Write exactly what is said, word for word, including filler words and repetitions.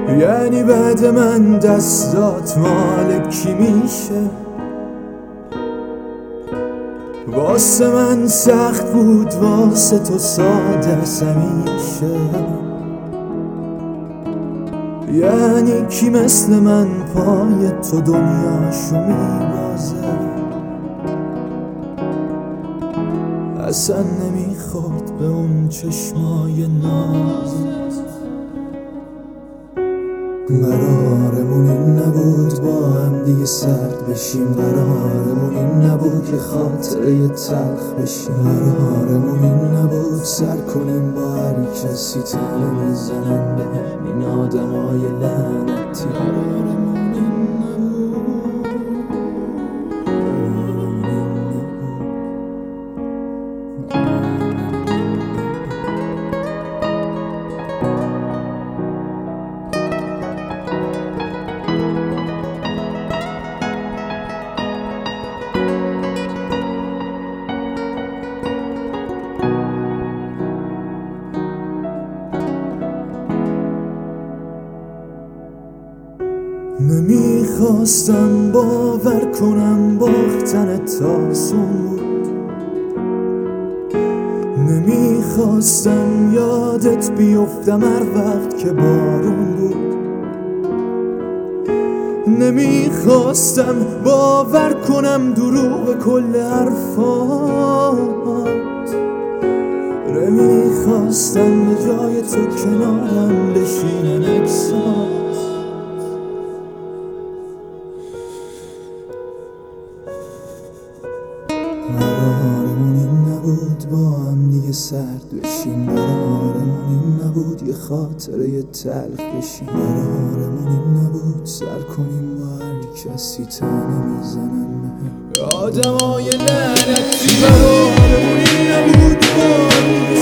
یعنی بعد من دستات مال کی میشه؟ واسه من سخت بود، واسه تو ساده است همیشه. یعنی کی مثل من پای تو دنیاشو میبازه؟ اصلا نمیخورد به اون چشمای نازت. قرارمون این نبود با هم دیگه سرد بشیم، قرارمون این نبود که خاطره تلخ بشیم، قرارمون این نبود سر کنیم با هر کسی تنه میزنن به این آدمای لعنتی. قرارمون این نبود. نمیخواستم باور کنم باختنت آسون بود، نمیخواستم یادت بیفتم هر وقت که بارون بود، نمیخواستم باور کنم دروغ کل حرفات، نمیخواستم به جای تو کنارم بشینن عکسات. قرارمون این نبود با هم دیگه سرد بشیم، قرارمون این نبود یه خاطره تلخ بشیم، قرارمون این نبود سر کنیم با هر کسی تنه میزنن به آدمای لعنتی. قرارمون این نبود با هم